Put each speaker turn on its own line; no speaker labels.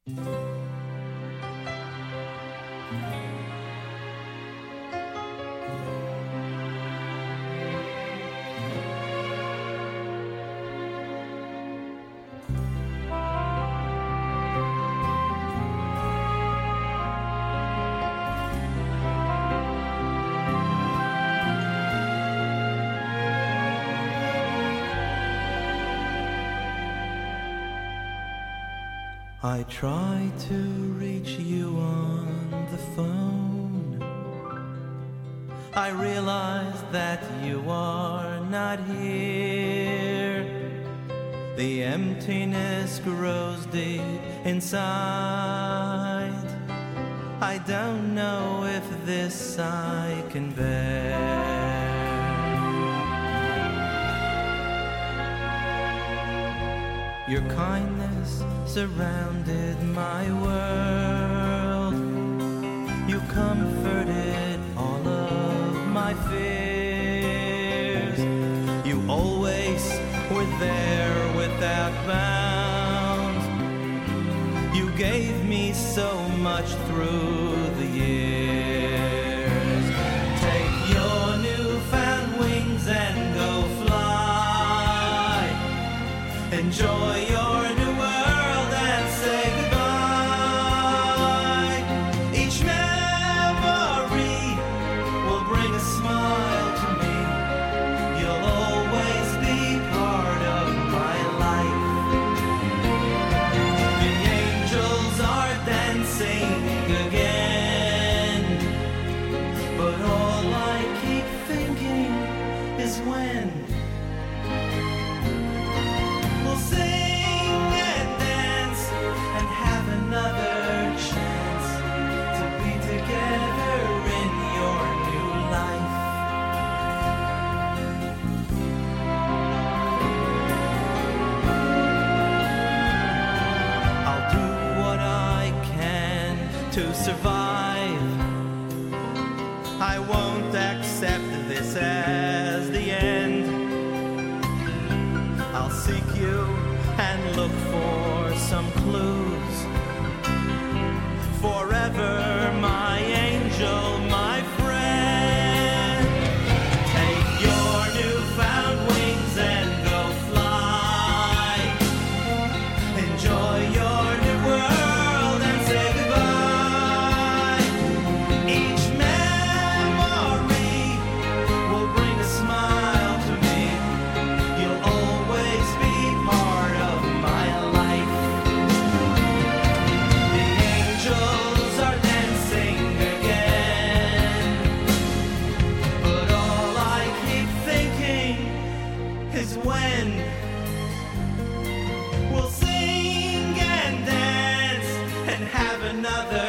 I tried to reach you on the phone. I realized that you are not here. The emptiness grows deep inside. I don't know if this I can bear. Your kindness surrounded my world. You comforted all of my fears. You always were there without bounds. You gave me so much through the years. Take your newfound wings and go fly. Enjoy your new world and say goodbye. Each memory will bring a smile to me. You'll always be part of my life. The angels are dancing again, but all I keep thinking is when sing and dance and have another chance to be together in your new life. I'll do what I can to survive. I won't accept this as the end. I'll seek you and look for some clues. Forever my angel, my friend. Take your newfound wings and go fly. Enjoy your new world and say goodbye. Each memory will bring a smile to me. You'll always be part of my life. The angels are dancing again, but all I keep thinking is when we'll sing and dance and have another